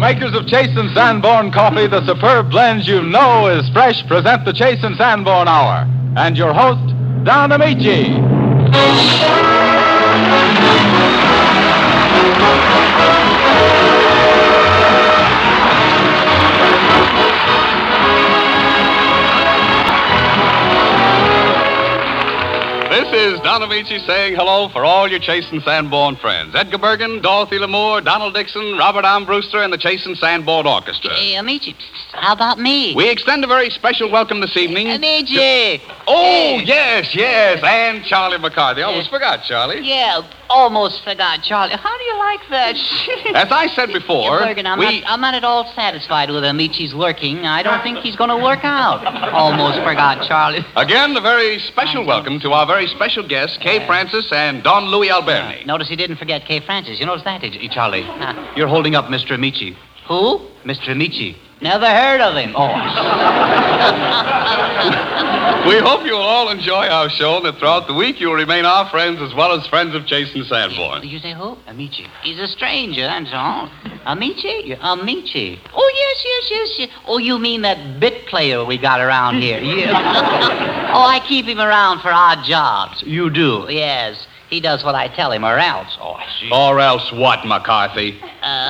makers of Chase and Sanborn Coffee, the superb blends you know is fresh, present the Chase and Sanborn Hour. And your host, Don Amici. This is Don Amici saying hello for all your Chase and Sanborn friends. Edgar Bergen, Dorothy Lamour, Donald Dixon, Robert Armbruster, and the Chase and Sanborn Orchestra. Hey, Amici, how about me? We extend a very special welcome this evening. Amici! Oh, yes, and Charlie McCarthy. I almost forgot, Charlie. Yeah, almost forgot, Charlie. How do you like that? As I said before, Bergen, I'm not at all satisfied with Amici's lurking. I don't think he's going to work out. Almost forgot, Charlie. Again, a very special welcome to our very special guests, Kay Francis and Don Louis Alberni. Notice he didn't forget Kay Francis. You notice that, did you, Charlie? You're holding up Mr. Amici. Who? Mr. Amici. Never heard of him. Oh. We hope you will all enjoy our show and that throughout the week you will remain our friends as well as friends of Chase and Sanborn. Did you say who? Amici. He's a stranger, that's all. Amici? Amici. Oh, yes. Oh, you mean that bit player we got around here? Yeah. Oh, I keep him around for odd jobs. You do? Yes. He does what I tell him, or else. Oh, I see. Or else what, McCarthy?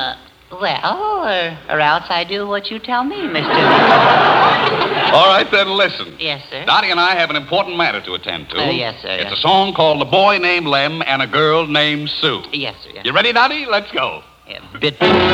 Well, or else I do what you tell me, Mr. All right, then, listen. Yes, sir. Dottie and I have an important matter to attend to. Yes, sir. It's a song called A Boy Named Lem and a Girl Named Sue. Yes, sir. Yes. You ready, Dottie? Let's go. Yeah, bit...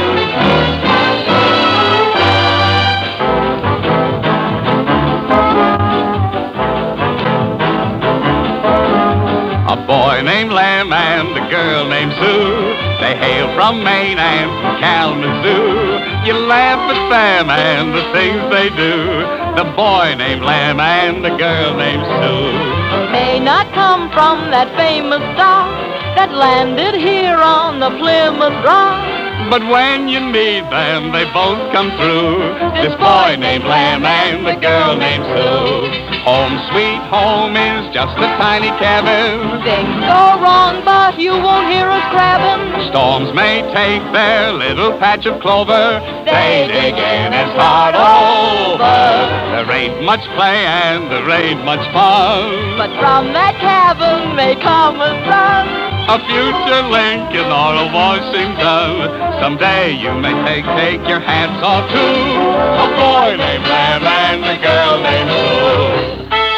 A boy named Lem and a girl named Sue. They hail from Maine and from Kalamazoo. You laugh at them and the things they do. The boy named Lem and the girl named Sue may not come from that famous dock that landed here on the Plymouth Rock. But when you need them, they both come through. This boy named Lem and the girl named Sue. Home sweet home is just a tiny cabin. Things go wrong, but you won't hear us crabbing. Storms may take their little patch of clover. They dig in and start over. There ain't much play and there ain't much fun. But from that cabin may come a son. A future Lincoln or a Washington. Someday you may take your hats off to a boy named Lem and a girl named Sue.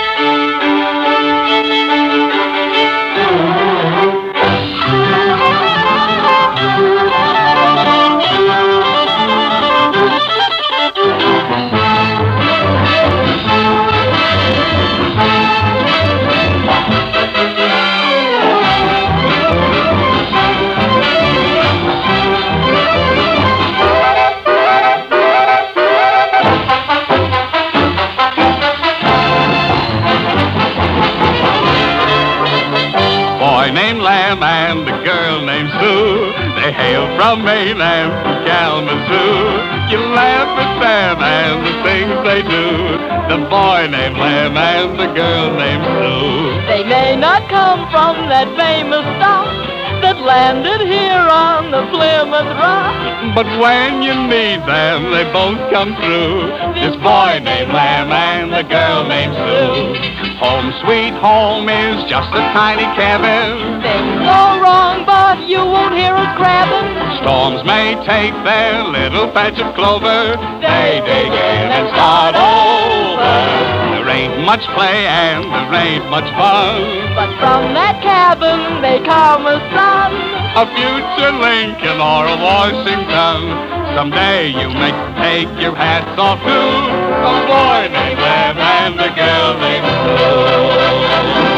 Named Lem and a girl named Sue. They hail from Maine and from Kalamazoo. You laugh at them and the things they do. The boy named Lem and the girl named Sue. They may not come from that famous dock that landed here on the Plymouth Rock. But when you need them, they both come through. This boy named Lem and the girl named Sue. Home sweet home is just a tiny cabin. Things go wrong, but you won't hear us crabbing. Storms may take their little patch of clover. They dig in and start over. There ain't much play and there ain't much fun. But from that cabin may come a son. A future Lincoln or a Washington. Someday you may take your hats off to a boy named Lem and a girl named Sue.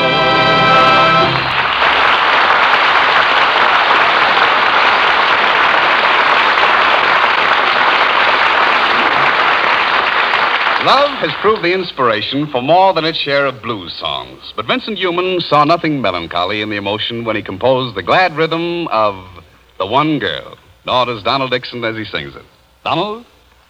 Love has proved the inspiration for more than its share of blues songs. But Vincent Youmans saw nothing melancholy in the emotion when he composed the glad rhythm of The One Girl. Nor does Donald Dixon as he sings it. Donald?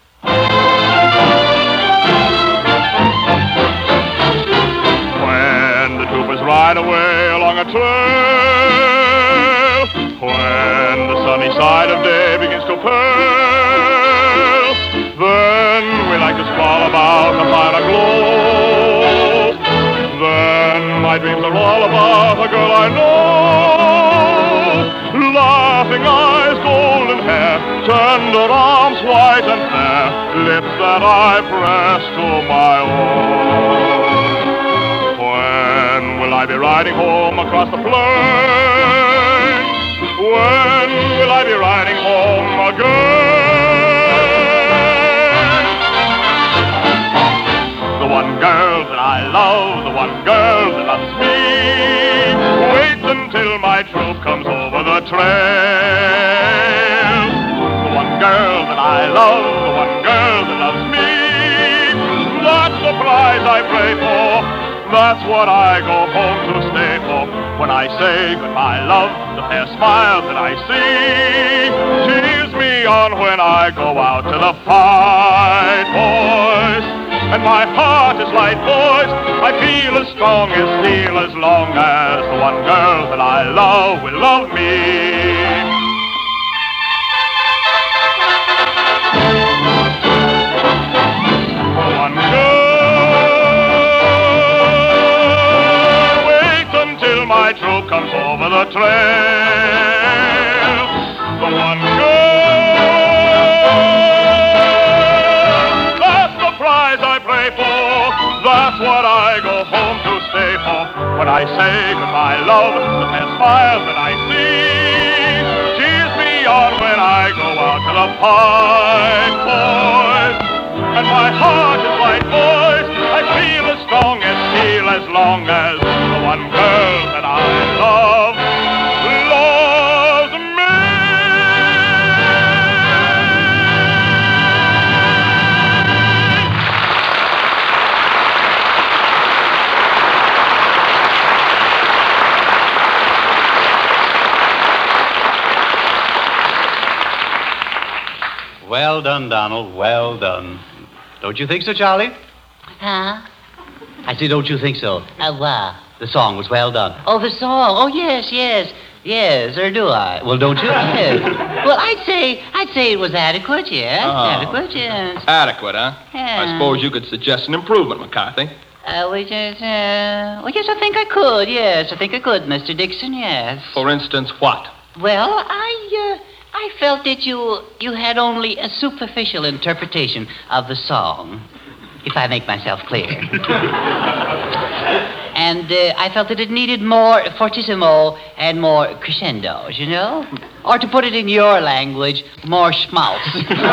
When the troopers ride away along a trail, when the sunny tide of day begins to pale, then we like to squall about the fire aglow. Then my dreams are all about a girl I know. Laughing eyes, golden hair, tender arms, white and fair, lips that I press to my own. When will I be riding home across the plain? When will I be riding home again? The one girl that I love, the one girl that loves me, waits until my troop comes over the trail. The one girl that I love, the one girl that loves me, that's the prize I pray for, that's what I go home to stay for. When I say goodbye, love, the fair smile that I see cheers me on when I go out to the fight, boys. And my heart is light, boys. I feel as strong as steel as long as the one girl that I love will love me. One girl waits until my troop comes over the trail. The one girl, that's the prize I pray for. That's what I go home to stay for. When I say goodbye, love, the fair smile that I see cheers me on when I go out to the fight, boys. And my heart is light, boys. I feel as strong as steel as long as the one girl that I love loves me. Well done, Donald. Well done. Don't you think so, Charlie? Huh? I say, don't you think so? What? The song was well done. Oh, the song. Oh, yes. Yes, or do I? Well, don't you? Yes. Well, I'd say it was adequate, yes. Oh. Adequate, yes. Adequate, huh? Yeah. I suppose you could suggest an improvement, McCarthy. Well, yes, I think I could, yes. I think I could, Mr. Dixon, yes. For instance, what? Well, I felt that you had only a superficial interpretation of the song, if I make myself clear. And I felt that it needed more fortissimo and more crescendos, you know? Or to put it in your language, more schmaltz.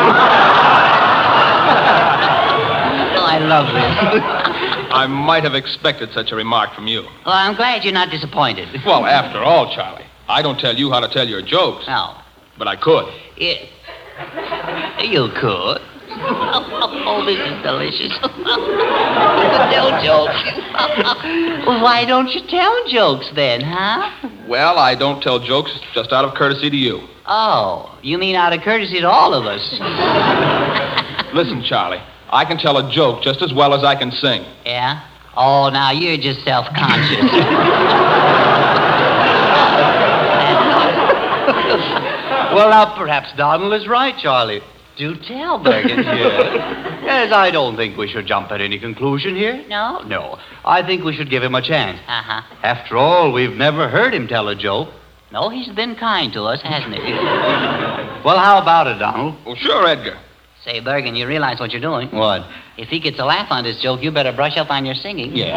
Oh, I love this. I might have expected such a remark from you. Well, I'm glad you're not disappointed. Well, after all, Charlie, I don't tell you how to tell your jokes. No. But I could. Yeah. You could. Oh, this is delicious. Tell jokes. Well, why don't you tell jokes then, huh? Well, I don't tell jokes just out of courtesy to you. Oh, you mean out of courtesy to all of us? Listen, Charlie, I can tell a joke just as well as I can sing. Yeah? Oh, now you're just self-conscious. Well, now, perhaps Donald is right, Charlie. Do tell, Bergen. Yes, I don't think we should jump at any conclusion here. No? No. I think we should give him a chance. Uh-huh. After all, we've never heard him tell a joke. No, he's been kind to us, hasn't he? Well, how about it, Donald? Well, sure, Edgar. Say, Bergen, you realize what you're doing? What? If he gets a laugh on this joke, you better brush up on your singing. Yeah.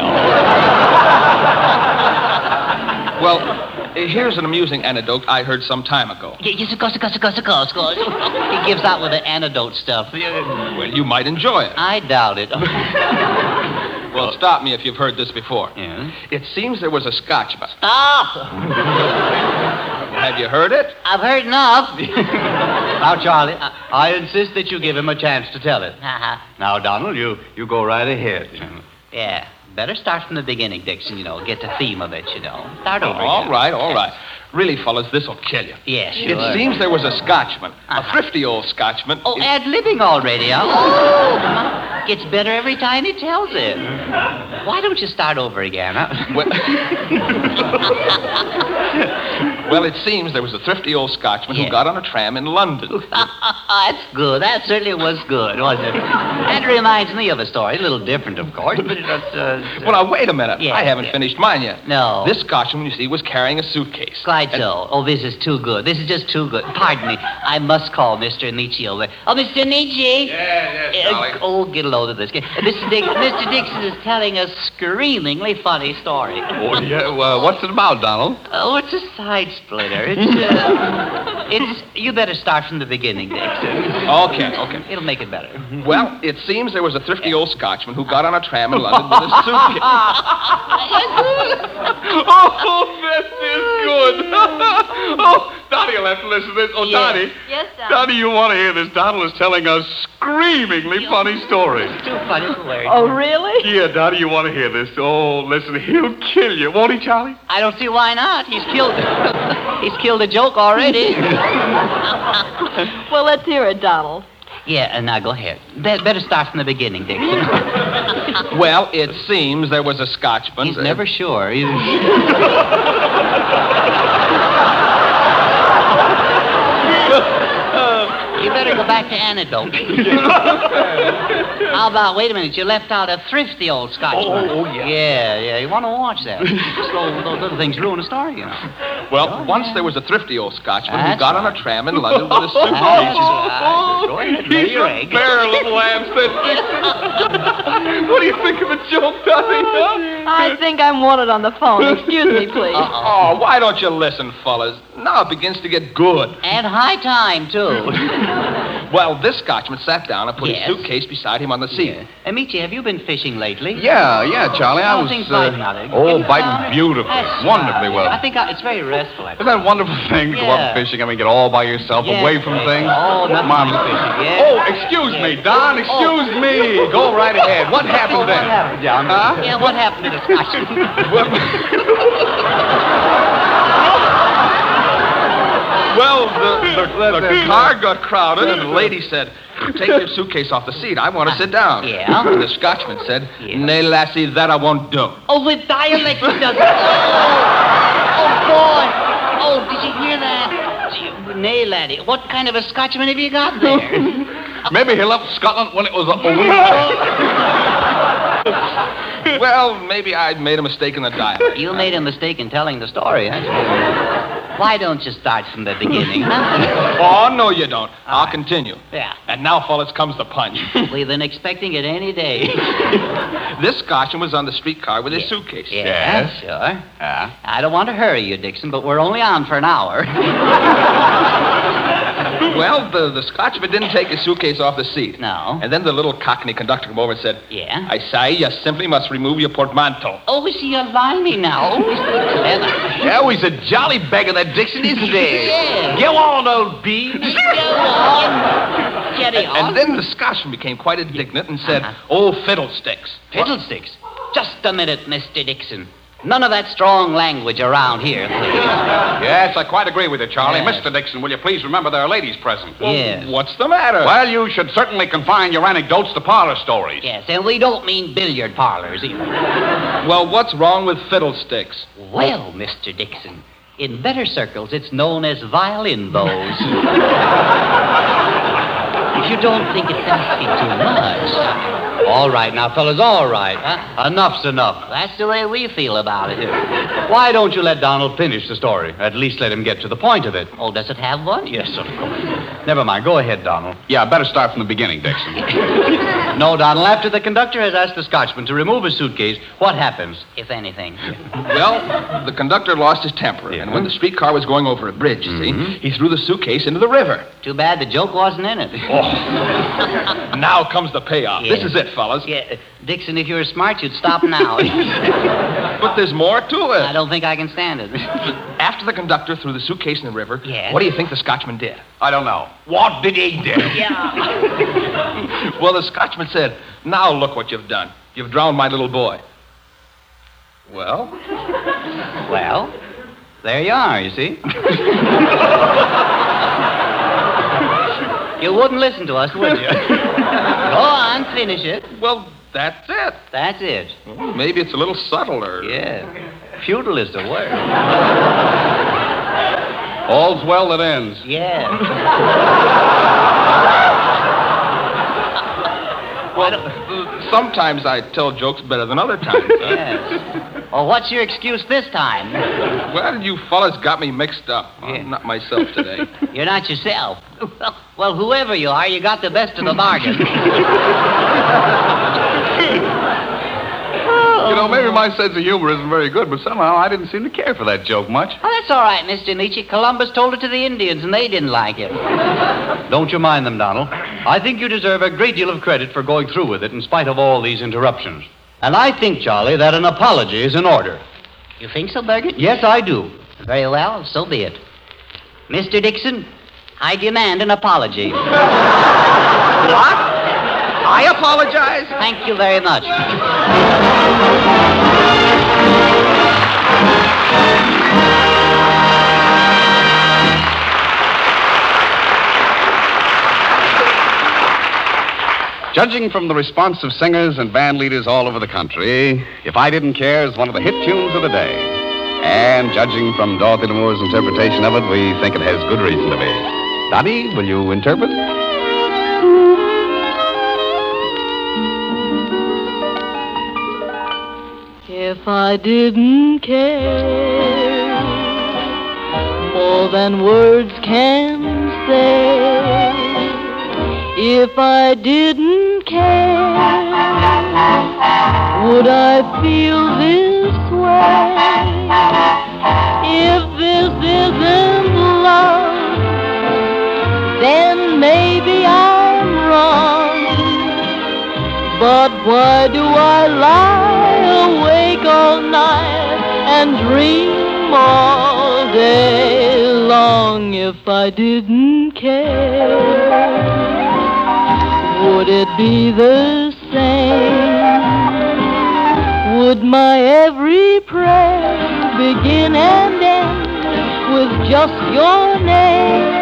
Well, here's an amusing anecdote I heard some time ago. Yes, of course. He gives out with the antidote stuff. Well, you might enjoy it. I doubt it. Well, stop me if you've heard this before. Yeah? It seems there was a Scotchman. Stop! Have you heard it? I've heard enough. Now, Charlie, I insist that you give him a chance to tell it. Uh-huh. Now, Donald, you go right ahead. Yeah. Better start from the beginning, Dixon, get the theme of it, Start over All again. right. Really, fellas, this'll kill you. Yeah, sure. It seems there was a Scotchman, Uh-huh. a thrifty old Scotchman. Oh, ad-libbing already, huh? Oh, come on. Gets better every time he tells it. Why don't you start over again, huh? Well- Well, it seems there was a thrifty old Scotchman who got on a tram in London. That's good. That certainly was good, wasn't it? That reminds me of a story. A little different, of course, but it's... Well, now, wait a minute. Yeah, I haven't finished mine yet. No. This Scotchman, you see, was carrying a suitcase. Quite so. Oh, this is too good. This is just too good. Pardon me. I must call Mr. Nietzsche over. Oh, Mr. Nietzsche. Yes, Charlie. Get a load of this. Mr. Dixon is telling a screamingly funny story. Oh, yeah. Well, what's it about, Donald? Oh, it's a side splitter. You better start from the beginning, Dixon. Okay. It'll make it better. Well, it seems there was a thrifty old Scotchman who got on a tram in London with a suitcase. Oh, this is good. Oh, Donnie, you'll have to listen to this. Oh, Donnie. Yes, Donald. Donnie, you want to hear this? Donald is telling a screamingly funny story. Too funny for words. Oh, really? Yeah, Donnie, you want to hear this? Oh, listen, he'll kill you. Won't he, Charlie? I don't see why not. He's killed a joke already. Well, let's hear it, Donald. Yeah, now go ahead. Better start from the beginning, Dixon. Well, it seems there was a Scotchman. He's never sure. You better go back to anecdote. How about, wait a minute, you left out a thrifty old Scotchman. Oh, yeah. Yeah, you want to watch that. Those little things ruin a story, you know. Well, once there was a thrifty old Scotchman who That's got on a right. tram in London with a suitcase. Go ahead, lay your egg. Fair little lamb, said Dixon. What do you think of a joke, Donnie? I think I'm wanted on the phone. Excuse me, please. Oh, why don't you listen, fellas? Now it begins to get good. And high time, too. Well, this Scotchman sat down and put Yes. his suitcase beside him on the seat. Amici, have you been fishing lately? Yeah, Charlie. I was. Things biting out there. Oh, Have you biting found it? beautifully. That's Wonderfully right. well. I think it's very restful. Isn't that a wonderful thing to go Yeah. out fishing? I mean, get all by yourself, Yeah. away from things. Oh, nothing Mom. like fishing, yeah. Oh, excuse me, Don. Excuse me. Go right ahead. What happened then? What happened, John? Huh? Yeah, what happened to the Scotchman? Well, the car got crowded, and the lady said, "Take your suitcase off the seat. I want to sit down." Yeah? And the Scotchman said, Yeah. "Nay, lassie, that I won't do." Oh, with dialect he does it. Oh, boy. Oh, did you hear that? Gee, nay, laddie, what kind of a Scotchman have you got there? Maybe he left Scotland when it was a week. Well, maybe I made a mistake in the dialect. You made a mistake in telling the story, huh? Why don't you start from the beginning, huh? Oh, no, you don't. I'll continue. Yeah. And now, fellas, comes the punch. We've been expecting it any day. This Scotchman was on the streetcar with his suitcase. Yeah, sure. I don't want to hurry you, Dixon, but we're only on for an hour. Well, the Scotchman didn't take his suitcase off the seat. No. And then the little Cockney conductor came over and said, Yeah? "I say, you simply must remove your portmanteau." Oh, is he aligning now? Oh, he's clever. Yeah, he's a jolly beggar, that Dixon, isn't he? Yeah. Go on, old bean. Go on. Carry on. And then the Scotchman became quite indignant and said, "Oh, fiddlesticks." Fiddlesticks. Just a minute, Mr. Dixon. None of that strong language around here, please. Yes, I quite agree with you, Charlie. Yes. Mr. Dixon, will you please remember there are ladies present? Yes. What's the matter? Well, you should certainly confine your anecdotes to parlor stories. Yes, and we don't mean billiard parlors either. Well, what's wrong with fiddlesticks? Well, Mr. Dixon, in better circles, it's known as violin bows. If you don't think it's asking too much. All right, now, fellas, all right. Enough's enough. That's the way we feel about it. Why don't you let Donald finish the story? At least let him get to the point of it. Oh, does it have one? Yes, of course. Never mind. Go ahead, Donald. Yeah, better start from the beginning, Dixon. No, Donald. After the conductor has asked the Scotchman to remove his suitcase, what happens? If anything. Well, the conductor lost his temper, and when the streetcar was going over a bridge, you see, he threw the suitcase into the river. Too bad the joke wasn't in it. Now comes the payoff. Yeah. This is it, fellas. Yeah, Dixon, if you were smart, you'd stop now. But there's more to I it. don't think I can stand it. After the conductor threw the suitcase in the river, Yes. what do you think the Scotchman did? I don't know. What did he do? Yeah. Well, the Scotchman said, "Now look what you've done. You've drowned my little boy." Well, Well, there you are, you see. You wouldn't listen to us, would you? Go on, finish it. well, that's it. That's it. Maybe it's a little subtler. Yeah. Futile is the word. All's well that ends. Yeah. Sometimes I tell jokes better than other times. Yes. Well, what's your excuse this time? Well, you fellas got me mixed up. I'm not myself today. You're not yourself. Well, whoever you are, you got the best of the bargain. You know, maybe my sense of humor isn't very good, but somehow I didn't seem to care for that joke much. Oh, that's all right, Mr. Nietzsche. Columbus told it to the Indians, and they didn't like it. Don't you mind them, Donald. I think you deserve a great deal of credit for going through with it in spite of all these interruptions. And I think, Charlie, that an apology is in order. You think so, Bergen? Yes, I do. Very well, so be it. Mr. Dixon, I demand an apology. What? I apologize? Thank you very much. Judging from the response of singers and band leaders all over the country, If I Didn't Care is one of the hit tunes of the day. And judging from Dorothy Lamour's interpretation of it, we think it has good reason to be. Dottie, will you interpret? If I didn't care more than words can say, if I didn't care, would I feel this way? If this isn't love, then maybe I'm wrong. But why do I lie awake all night and dream all day long? If I didn't care, would it be the same? Would my every prayer begin and end with just your name?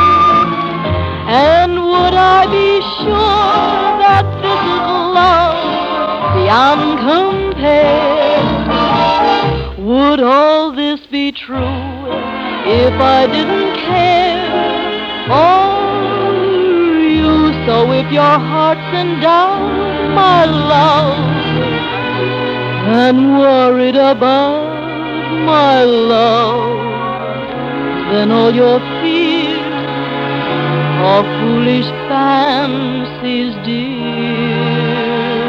And would I be sure that this is love beyond compare? Would all this be true if I didn't care for you? So if your heart's in doubt, my love, and worried about my love, then all your fears are foolish fancies, dear.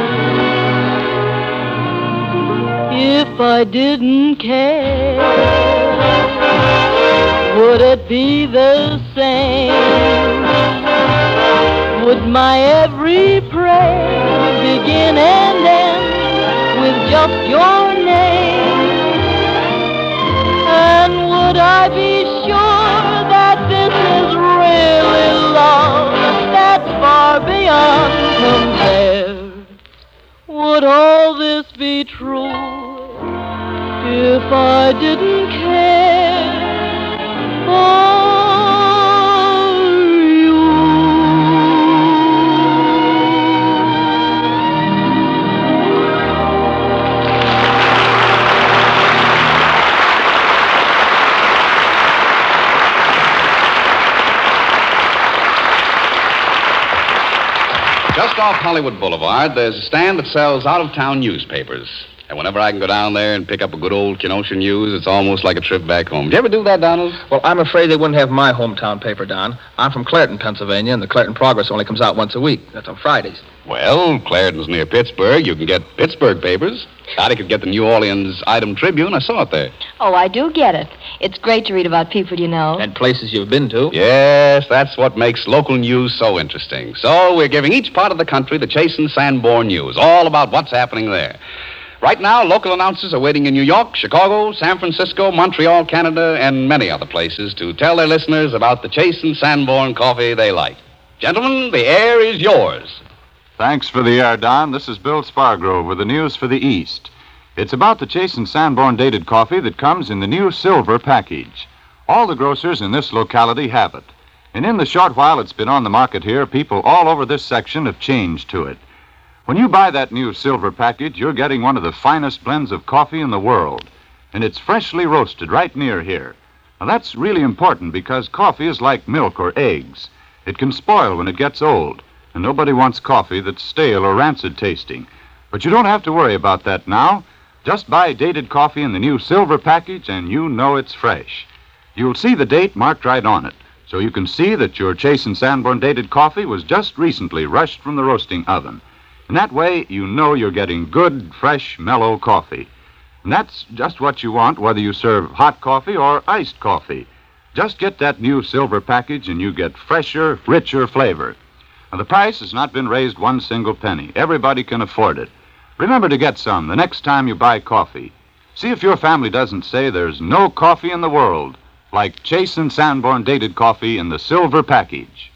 If I didn't care, would it be the same? Would my every prayer begin and end with just your name? And would I be sure that this is really love that's far beyond compare? Would all this be true if I didn't care for you? Just off Hollywood Boulevard, there's a stand that sells out-of-town newspapers. And whenever I can go down there and pick up a good old Kenosha News, it's almost like a trip back home. Did you ever do that, Donald? Well, I'm afraid they wouldn't have my hometown paper, Don. I'm from Clareton, Pennsylvania, and the Clareton Progress only comes out once a week. That's on Fridays. Well, Clareton's near Pittsburgh. You can get Pittsburgh papers. Dottie could get the New Orleans Item Tribune. I saw it there. Oh, I do get it. It's great to read about people you know. And places you've been to. Yes, that's what makes local news so interesting. So we're giving each part of the country the Chase and Sanborn news, all about what's happening there. Right now, local announcers are waiting in New York, Chicago, San Francisco, Montreal, Canada, and many other places to tell their listeners about the Chase and Sanborn coffee they like. Gentlemen, the air is yours. Thanks for the air, Don. This is Bill Spargrove with the news for the East. It's about the Chase and Sanborn dated coffee that comes in the new silver package. All the grocers in this locality have it. And in the short while it's been on the market here, people all over this section have changed to it. When you buy that new silver package, you're getting one of the finest blends of coffee in the world. And it's freshly roasted right near here. Now, that's really important because coffee is like milk or eggs. It can spoil when it gets old, and nobody wants coffee that's stale or rancid tasting. But you don't have to worry about that now. Just buy dated coffee in the new silver package, and you know it's fresh. You'll see the date marked right on it, so you can see that your Chase & Sanborn dated coffee was just recently rushed from the roasting oven. And that way, you know you're getting good, fresh, mellow coffee. And that's just what you want, whether you serve hot coffee or iced coffee. Just get that new silver package, and you get fresher, richer flavor. Now, the price has not been raised one single penny. Everybody can afford it. Remember to get some the next time you buy coffee. See if your family doesn't say there's no coffee in the world like Chase & Sanborn dated coffee in the silver package.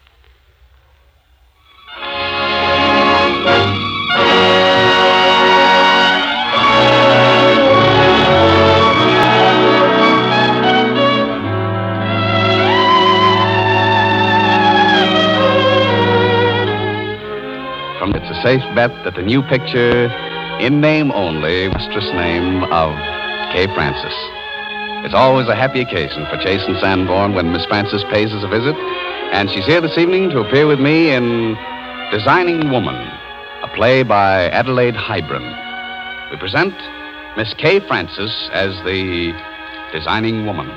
It's a safe bet that the new picture, in name only, mistress name of Kay Francis. It's always a happy occasion for Chase & Sanborn when Miss Francis pays us a visit, and she's here this evening to appear with me in Designing Woman, a play by Adelaide Hybron. We present Miss Kay Francis as the Designing Woman.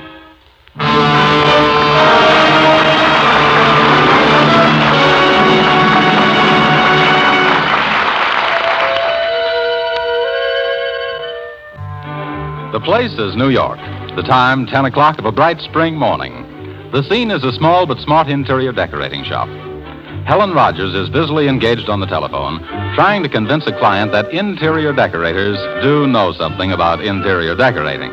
The place is New York. The time, 10 o'clock of a bright spring morning. The scene is a small but smart interior decorating shop. Helen Rogers is busily engaged on the telephone, trying to convince a client that interior decorators do know something about interior decorating.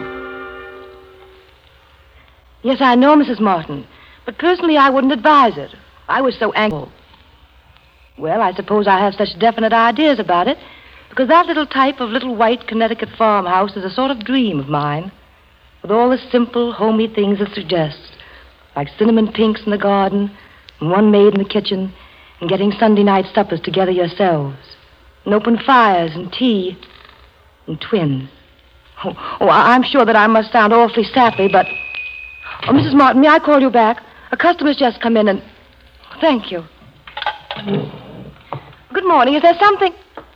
Yes, I know, Mrs. Martin. But personally, I wouldn't advise it. I was so angry. Well, I suppose I have such definite ideas about it, because that little type of little white Connecticut farmhouse is a sort of dream of mine, with all the simple, homey things it suggests, like cinnamon pinks in the garden, and one maid in the kitchen, and getting Sunday night suppers together yourselves, and open fires and tea, and twins. I'm sure that I must sound awfully sappy, but... Oh, Mrs. Martin, may I call you back? A customer's just come in and... Thank you. Good morning. Is there something...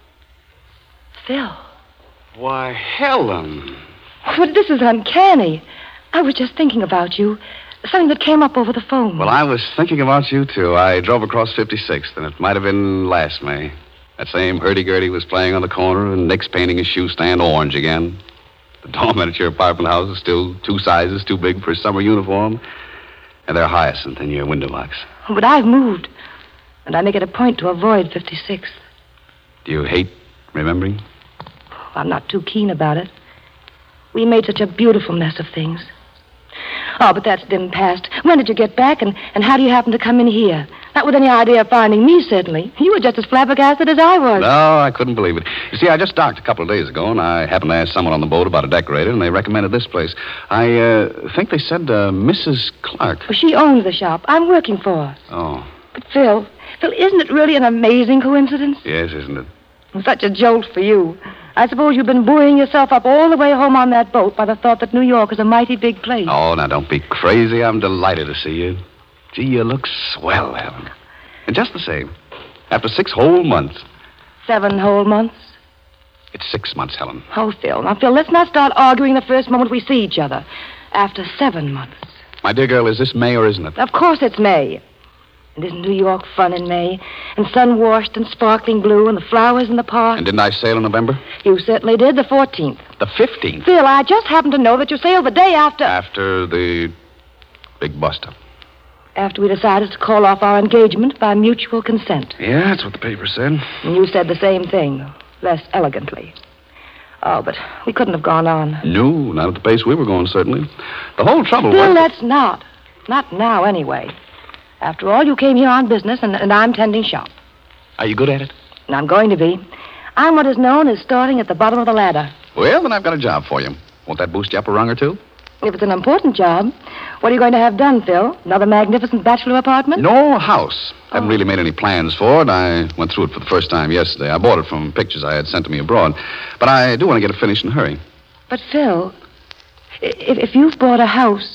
Phil. Why, Helen. But this is uncanny. I was just thinking about you. Something that came up over the phone. Well, I was thinking about you, too. I drove across 56th, and it might have been last May. That same hurdy-gurdy was playing on the corner, and Nick's painting his shoe stand orange again. The dorm at your apartment house is still 2 sizes too big for his summer uniform, and they're Hyacinth in your window box. But I've moved, and I make it a point to avoid 56th. Do you hate remembering? I'm not too keen about it. We made such a beautiful mess of things. Oh, but that's dim past. When did you get back, and how do you happen to come in here? Not with any idea of finding me, certainly. You were just as flabbergasted as I was. No, I couldn't believe it. You see, I just docked a couple of days ago, and I happened to ask someone on the boat about a decorator, and they recommended this place. I think they said Mrs. Clark. Well, she owns the shop. I'm working for her. Oh. But, Phil, isn't it really an amazing coincidence? Yes, isn't it? Such a jolt for you. I suppose you've been buoying yourself up all the way home on that boat by the thought that New York is a mighty big place. Oh, now, don't be crazy. I'm delighted to see you. Gee, you look swell, Helen. And just the same, after 6 whole months. 7 whole months? It's 6 months, Helen. Oh, Phil. Now, Phil, let's not start arguing the first moment we see each other. After 7 months. My dear girl, is this May or isn't it? Of course it's May. And isn't New York fun in May? And sun-washed and sparkling blue and the flowers in the park. And didn't I sail in November? You certainly did, the 14th. The 15th? Phil, I just happen to know that you sailed the day after... After the big bust-up. After we decided to call off our engagement by mutual consent. Yeah, that's what the paper said. And you said the same thing, less elegantly. Oh, but we couldn't have gone on. No, not at the pace we were going, certainly. The whole trouble Phil, was... let's not. Not now, anyway. After all, you came here on business, and I'm tending shop. Are you good at it? And I'm going to be. I'm what is known as starting at the bottom of the ladder. Well, then I've got a job for you. Won't that boost you up a rung or two? If it's an important job, what are you going to have done, Phil? Another magnificent bachelor apartment? No, a house. Haven't really made any plans for it. I went through it for the first time yesterday. I bought it from pictures I had sent to me abroad. But I do want to get it finished in a hurry. But, Phil, if you've bought a house,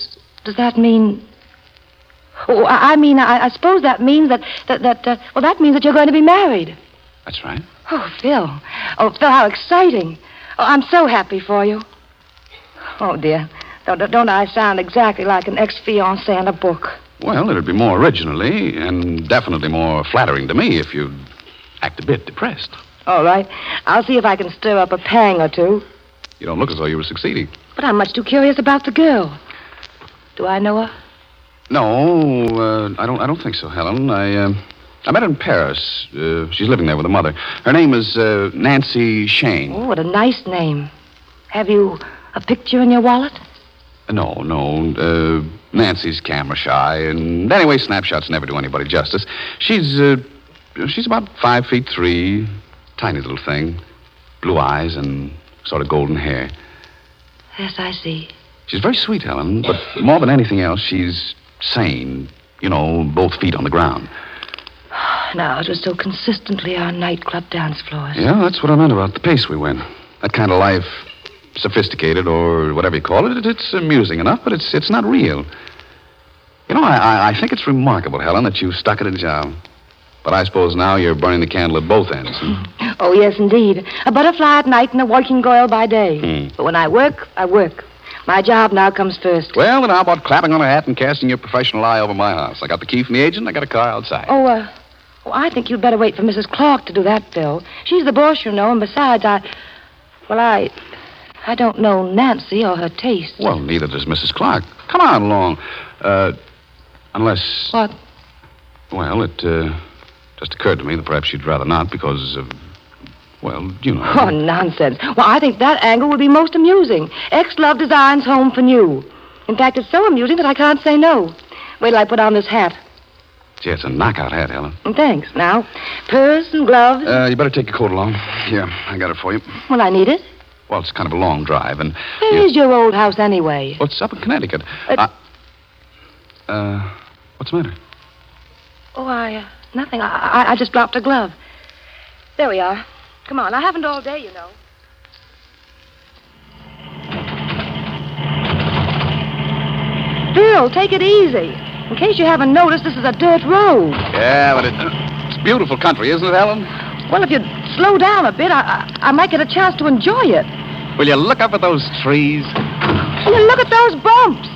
Does that mean... Oh, I suppose that means that means that you're going to be married. That's right. Oh, Phil. Oh, Phil, how exciting. Oh, I'm so happy for you. Oh, dear. Don't I sound exactly like an ex-fiancé in a book? Well, it'd be more originally and definitely more flattering to me if you'd act a bit depressed. All right. I'll see if I can stir up a pang or two. You don't look as though you were succeeding. But I'm much too curious about the girl. Do I know her? No, I don't think so, Helen. I met her in Paris. She's living there with her mother. Her name is Nancy Shane. Oh, what a nice name. Have you a picture in your wallet? No. Nancy's camera shy, and anyway, snapshots never do anybody justice. She's about 5'3", tiny little thing, blue eyes and sort of golden hair. Yes, I see. She's very sweet, Helen, but more than anything else, she's sane. You know, both feet on the ground. Now, it was so consistently our nightclub dance floors. Yeah, that's what I meant about the pace we went. That kind of life, sophisticated or whatever you call it, it's amusing enough, but it's not real. You know, I think it's remarkable, Helen, that you stuck at a job. But I suppose now you're burning the candle at both ends. Oh, yes, indeed. A butterfly at night and a working girl by day. But when I work, I work. My job now comes first. Well, then how about clapping on a hat and casting your professional eye over my house? I got the key from the agent. I got a car outside. Oh, I think you'd better wait for Mrs. Clark to do that, Bill. She's the boss, you know, and besides, I don't know Nancy or her taste. Well, neither does Mrs. Clark. Come on along. Unless... What? Well, it just occurred to me that perhaps you'd rather not because of... Well, you know. Oh, nonsense. Well, I think that angle would be most amusing. Ex-Love Designs Home for New. In fact, it's so amusing that I can't say no. Wait till I put on this hat. Gee, it's a knockout hat, Helen. Thanks. Now, purse and gloves. You better take your coat along. Here, I got it for you. Well, I need it. Well, it's kind of a long drive, and... Where is your old house, anyway? Well, it's up in Connecticut. What's the matter? Oh, nothing. I just dropped a glove. There we are. Come on, I haven't all day, you know. Bill, take it easy. In case you haven't noticed, this is a dirt road. Yeah, but it's beautiful country, isn't it, Helen? Well, if you'd slow down a bit, I might get a chance to enjoy it. Will you look up at those trees? Will you look at those bumps?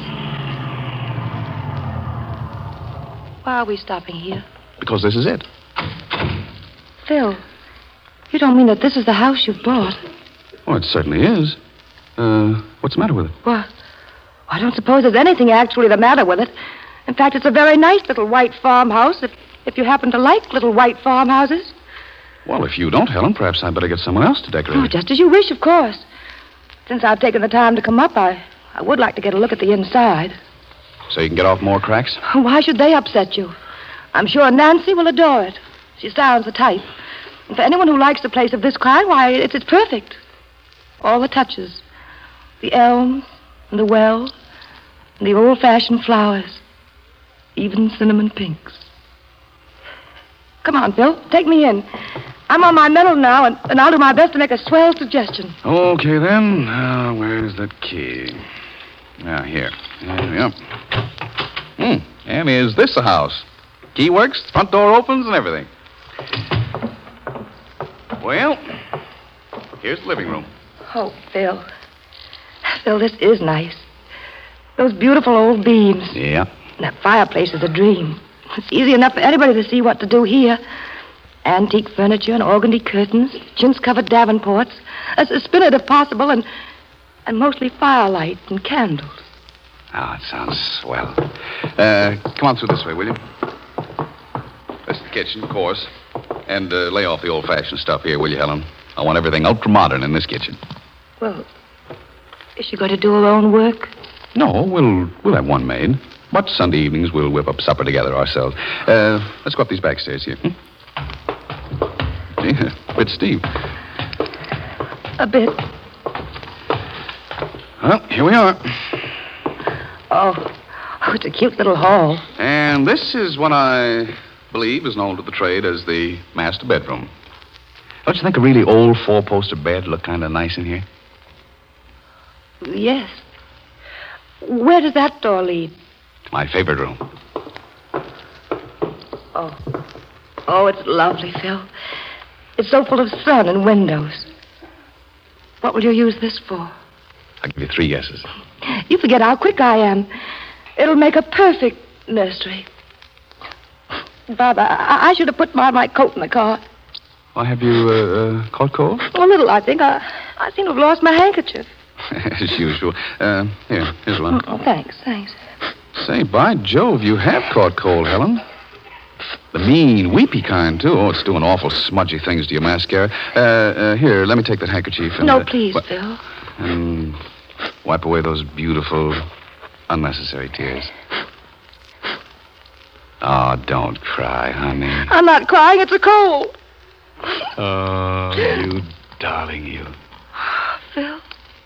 Why are we stopping here? Because this is it. Phil, you don't mean that this is the house you've bought? Oh, it certainly is. What's the matter with it? Well, I don't suppose there's anything actually the matter with it. In fact, it's a very nice little white farmhouse, if you happen to like little white farmhouses. Well, if you don't, Helen, perhaps I'd better get someone else to decorate Oh, it. just as you wish, of course. Since I've taken the time to come up, I would like to get a look at the inside. So you can get off more cracks? Why should they upset you? I'm sure Nancy will adore it. She sounds the type. And for anyone who likes a place of this kind, why, it's perfect. All the touches. The elms, and the well, and the old-fashioned flowers. Even cinnamon pinks. Come on, Phil. Take me in. I'm on my mettle now, and I'll do my best to make a swell suggestion. Okay, then. Where's that key? Now, here. There we go. And is this a house? Key works, front door opens, and everything. Well, here's the living room. Oh, Phil. Phil, this is nice. Those beautiful old beams. Yeah. That fireplace is a dream. It's easy enough for anybody to see what to do here. Antique furniture and organdy curtains, chintz-covered davenports, a spinet if possible, and mostly firelight and candles. Oh, it sounds swell. Come on through this way, will you? That's the kitchen, of course. And lay off the old-fashioned stuff here, will you, Helen? I want everything ultra-modern in this kitchen. Well, is she going to do her own work? No, we'll have one maid. But Sunday evenings we'll whip up supper together ourselves. Let's go up these back stairs here. Yeah, a bit steep. A bit. Well, here we are. Oh, it's a cute little hall. And this is what I believe is known to the trade as the master bedroom. Don't you think a really old four-poster bed look kind of nice in here? Yes. Where does that door lead? My favorite room. Oh, it's lovely, Phil. It's so full of sun and windows. What will you use this for? I'll give you 3 guesses. You forget how quick I am. It'll make a perfect nursery. Bob, I should have put my coat in the car. Well, have you caught cold? A little, I think. I seem to have lost my handkerchief. As usual. Here's one. Oh, thanks. Say, by Jove, you have caught cold, Helen. The mean, weepy kind, too. Oh, it's doing awful smudgy things to your mascara. Here, let me take that handkerchief and... No, please, Phil. And wipe away those beautiful, unnecessary tears. Oh, don't cry, honey. I'm not crying. It's a cold. Oh, you darling, you. Phil.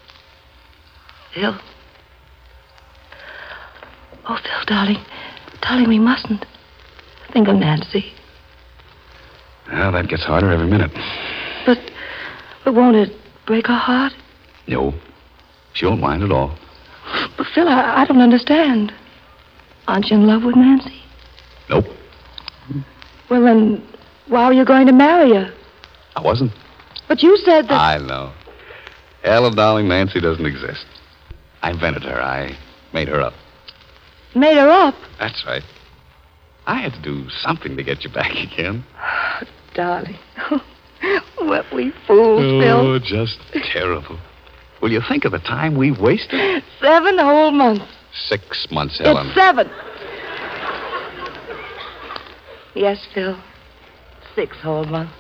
Oh, Phil, darling. Darling, we mustn't. Think of Nancy. Well, that gets harder every minute. But won't it break her heart? No. She won't mind at all. But, Phil, I don't understand. Aren't you in love with Nancy? Nope. Well, then, why were you going to marry her? I wasn't. But you said that... I know. Ella, darling, Nancy doesn't exist. I invented her. I made her up. Made her up? That's right. I had to do something to get you back again. Darling. What we fools, Phil. Oh, just terrible. Will you think of the time we wasted? 7 whole months. 6 months, Helen. It's 7. Yes, Phil. 6 whole months.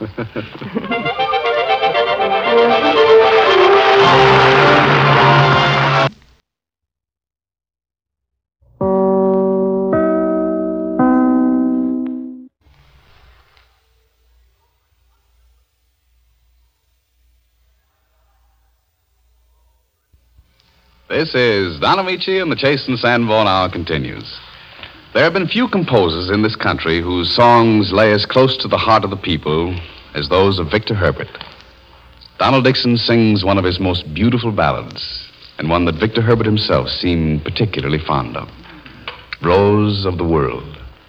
This is Don Amici, and the Chase and Sanborn Hour continues. There have been few composers in this country whose songs lay as close to the heart of the people as those of Victor Herbert. Donald Dixon sings one of his most beautiful ballads, and one that Victor Herbert himself seemed particularly fond of, Rose of the World.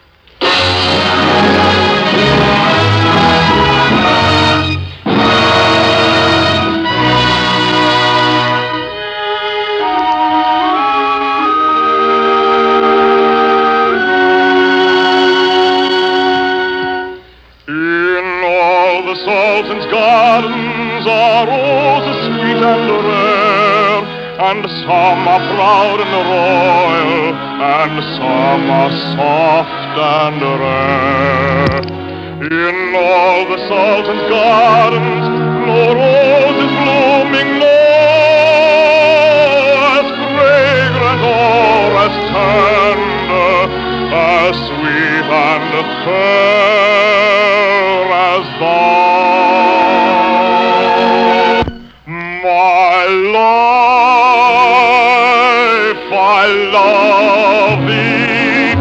Sultan's gardens are roses sweet and rare, and some are proud and royal, and some are soft and rare. In all the Sultan's gardens, no rose is blooming, no as fragrant or as tender, as sweet and fair as thou. My life, I love thee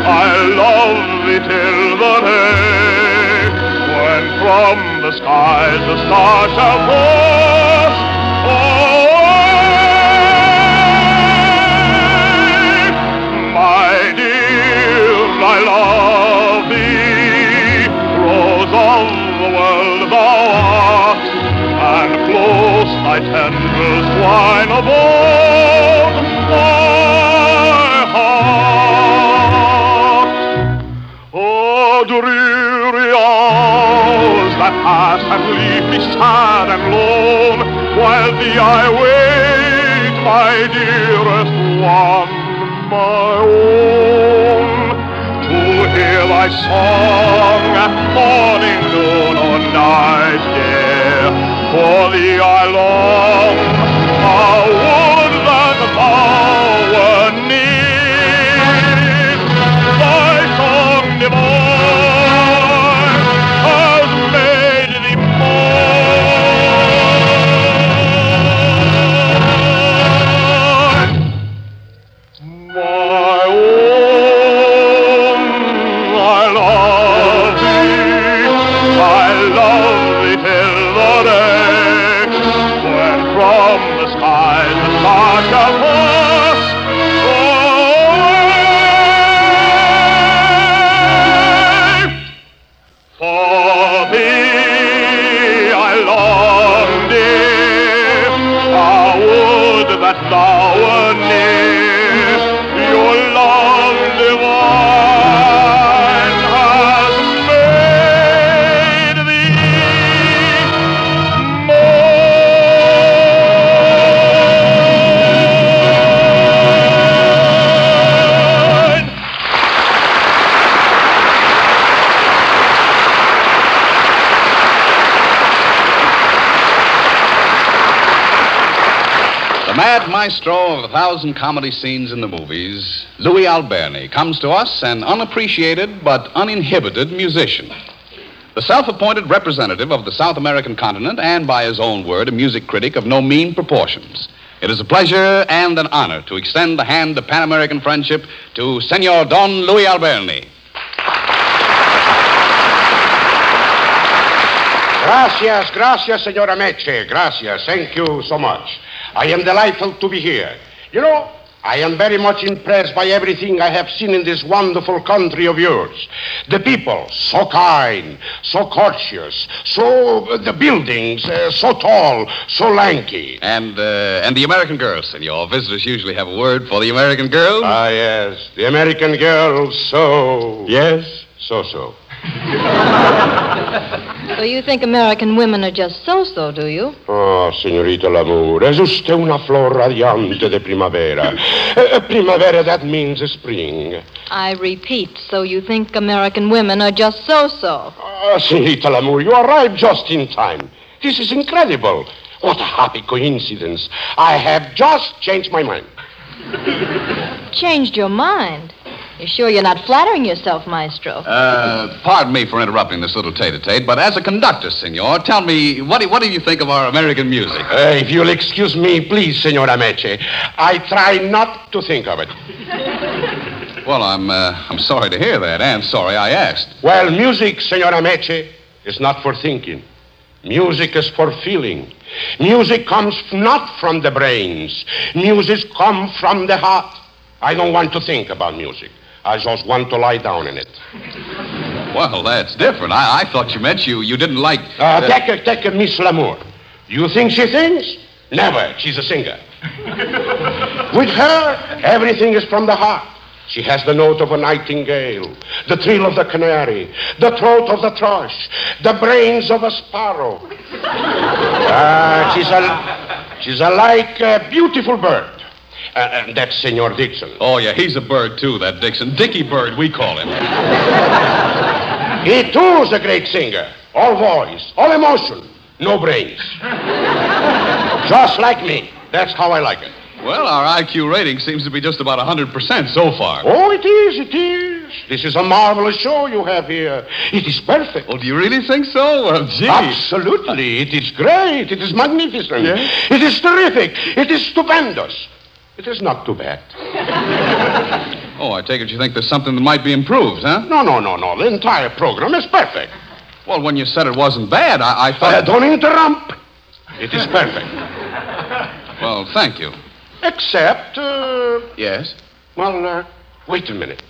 till the day when from the skies the stars shall pass away. My dear, I love thee, Rose of the world thou art, and close thy tendrils twine about my heart. Oh, dreary hours that pass and leave me sad and lone, while thee I wait, my dearest one, my own, to hear thy song at morning, noon, or night, dear. For thee I long, I would that thou were near. Thy song divine has made thee mine. My own, I love thee till the day from that thou wert near. Your love divine has made thee mine. The mad maestro of 1,000 comedy scenes in the movies, Louis Alberni, comes to us an unappreciated but uninhibited musician. The self-appointed representative of the South American continent and, by his own word, a music critic of no mean proportions. It is a pleasure and an honor to extend the hand of Pan-American friendship to Senor Don Louis Alberni. Gracias, Senora Meche. Gracias. Thank you so much. I am delighted to be here. You know, I am very much impressed by everything I have seen in this wonderful country of yours. The people, so kind, so courteous, the buildings, so tall, so lanky. And the American girls, senor. Visitors usually have a word for the American girls. Ah, yes. The American girls, so... Yes, so. So you think American women are just so-so, do you? Oh, señorita Lamour, es usted una flor radiante de primavera. Primavera, that means spring. I repeat, so you think American women are just so-so? Señorita Lamour, you arrived just in time. This is incredible. What a happy coincidence. I have just changed my mind. Changed your mind? You're sure you're not flattering yourself, Maestro? Pardon me for interrupting this little tete-a-tete, but as a conductor, senor, tell me, what do you think of our American music? If you'll excuse me, please, Senora Meche. I try not to think of it. Well, I'm sorry to hear that, and sorry I asked. Well, music, Senora Meche, is not for thinking. Music is for feeling. Music comes not from the brains. Music comes from the heart. I don't want to think about music. I just want to lie down in it. Well, that's different. I thought you meant you didn't like... Take Miss Lamour. You think she sings? Never. She's a singer. With her, everything is from the heart. She has the note of a nightingale, the trill of the canary, the throat of the thrush, the brains of a sparrow. She's like a beautiful bird. And that's Senor Dixon. Oh, yeah, he's a bird, too, that Dixon. Dickie Bird, we call him. He, too, is a great singer. All voice, all emotion, no brains. Just like me. That's how I like it. Well, our IQ rating seems to be just about 100% so far. Oh, it is. This is a marvelous show you have here. It is perfect. Oh, do you really think so? Well, gee. Absolutely. It is great. It is magnificent. Yeah? It is terrific. It is stupendous. It is not too bad. Oh, I take it you think there's something that might be improved, huh? No. The entire program is perfect. Well, when you said it wasn't bad, I thought... Don't interrupt. It is perfect. Well, thank you. Except, Yes? Well, wait a minute.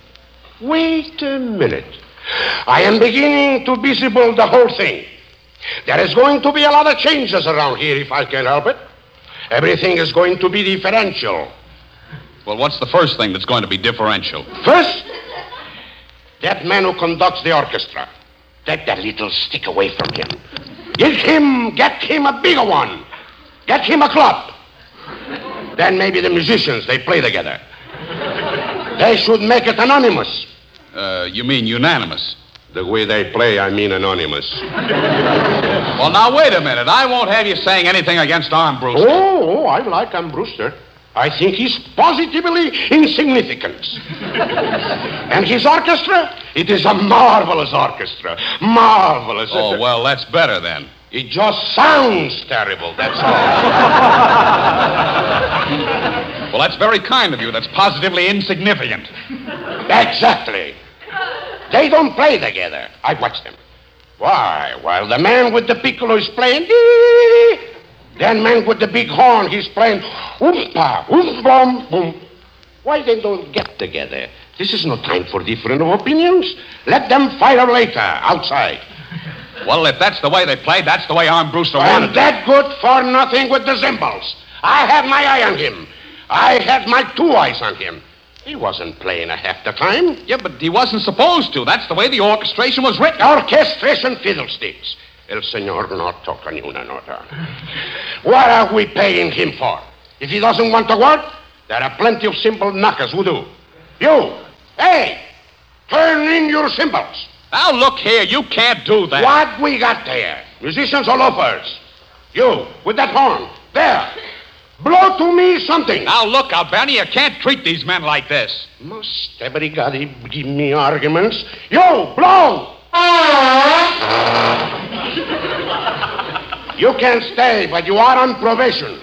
I am beginning to visible the whole thing. There is going to be a lot of changes around here if I can help it. Everything is going to be differential. Well, what's the first thing that's going to be differential? First, that man who conducts the orchestra. Take that little stick away from him. Get him a bigger one. Get him a club. Then maybe the musicians, they play together. They should make it anonymous. You mean unanimous? The way they play, I mean anonymous. Well, now, wait a minute. I won't have you saying anything against Armbruster. Oh, I like Armbruster. I think he's positively insignificant. And his orchestra? It is a marvelous orchestra. Marvelous. Oh, well, that's better then. It just sounds terrible, that's all. Well, that's very kind of you. That's positively insignificant. Exactly. They don't play together. I watch them. Why? While the man with the piccolo is playing, that man with the big horn, he's playing, oompa, oom, boom. Why they don't get together? This is no time for different opinions. Let them fire later, outside. Well, if that's the way they played, that's the way Armbruster wanted. And that good for nothing with the cymbals. I have my eye on him. I had my 2 eyes on him. He wasn't playing a half the time. Yeah, but he wasn't supposed to. That's the way the orchestration was written. Orchestration fiddlesticks. El señor no toca ni una nota. What are we paying him for? If he doesn't want to work, there are plenty of cymbal knockers who do. You, hey, turn in your cymbals. Now, look here, you can't do that. What we got there? Musicians or loafers? You, with that horn, there. Blow to me something. Now, look, Albani, you can't treat these men like this. Must everybody give me arguments? You, blow! You can stay, but you are on probation.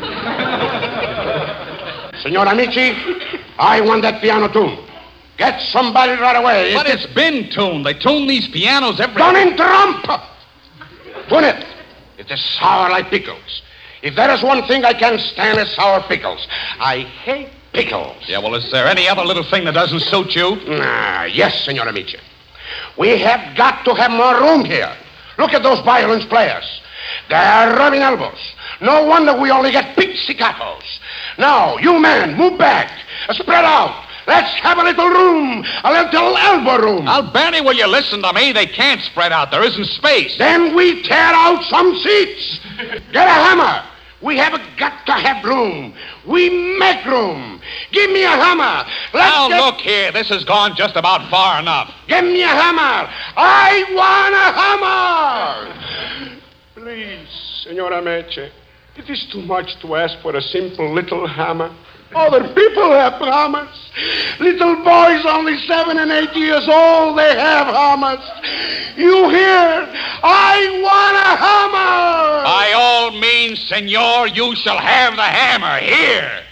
Senor Amici, I want that piano tuned. Get somebody right away. But it's been tuned. They tune these pianos every... Don't interrupt! Tune it. It is sour like pickles. If there is one thing I can't stand, it's sour pickles. I hate pickles. Yeah, well, is there any other little thing that doesn't suit you? Yes, Senor Amici. We have got to have more room here. Look at those violins players. They're rubbing elbows. No wonder we only get pizziccatos. Now, you men, move back. Spread out. Let's have a little room. A little elbow room. Albani, will you listen to me? They can't spread out. There isn't space. Then we tear out some seats. Get a hammer. We have got to have room. We make room. Give me a hammer. Look here. This has gone just about far enough. Give me a hammer. I want a hammer. Please, Senor Amici, it is too much to ask for a simple little hammer. Other people have hammers. Little boys only 7 and 8 years old, they have hammers. You hear? I want a hammer. By all means, senor, you shall have the hammer. Here.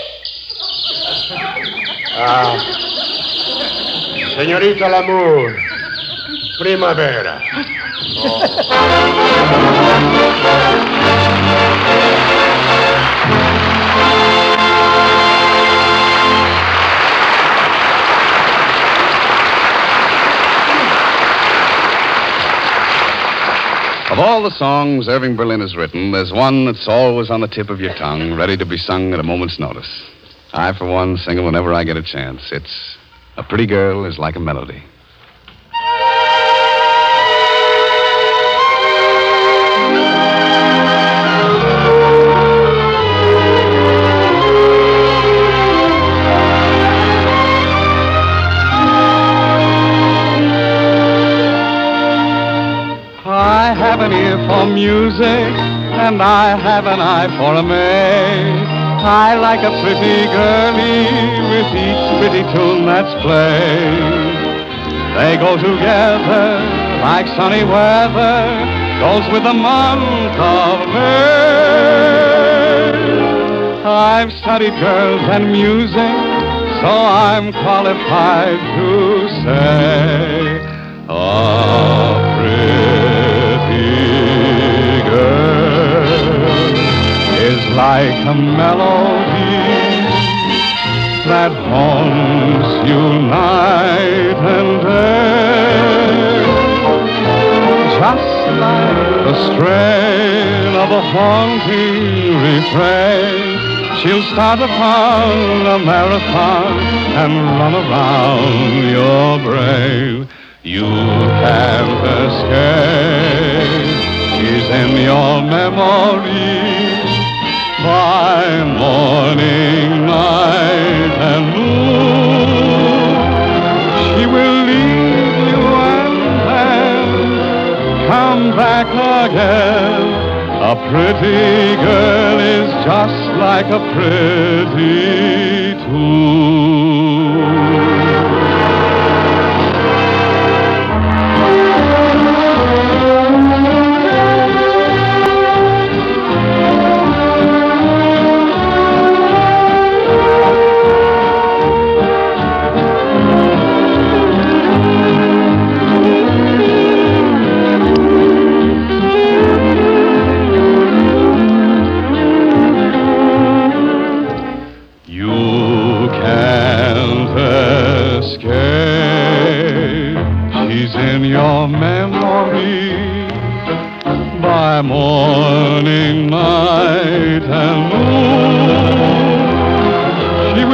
Señorita Lamour, primavera. Of all the songs Irving Berlin has written, there's one that's always on the tip of your tongue, ready to be sung at a moment's notice. I, for one, sing it whenever I get a chance. It's A Pretty Girl is Like a Melody. I have an ear for music, and I have an eye for a maid. I like a pretty girlie with each pretty tune that's played. They go together like sunny weather goes with the month of May. I've studied girls and music, so I'm qualified to say, a pretty girl is like a melody that haunts you night and day. Just like the strain of a haunting refrain, she'll start upon a marathon and run around your brain. You can't escape. She's in your memory by morning, night, and moon. She will leave you and then come back again. A pretty girl is just like a pretty tune. Your memory by morning, night, and moon.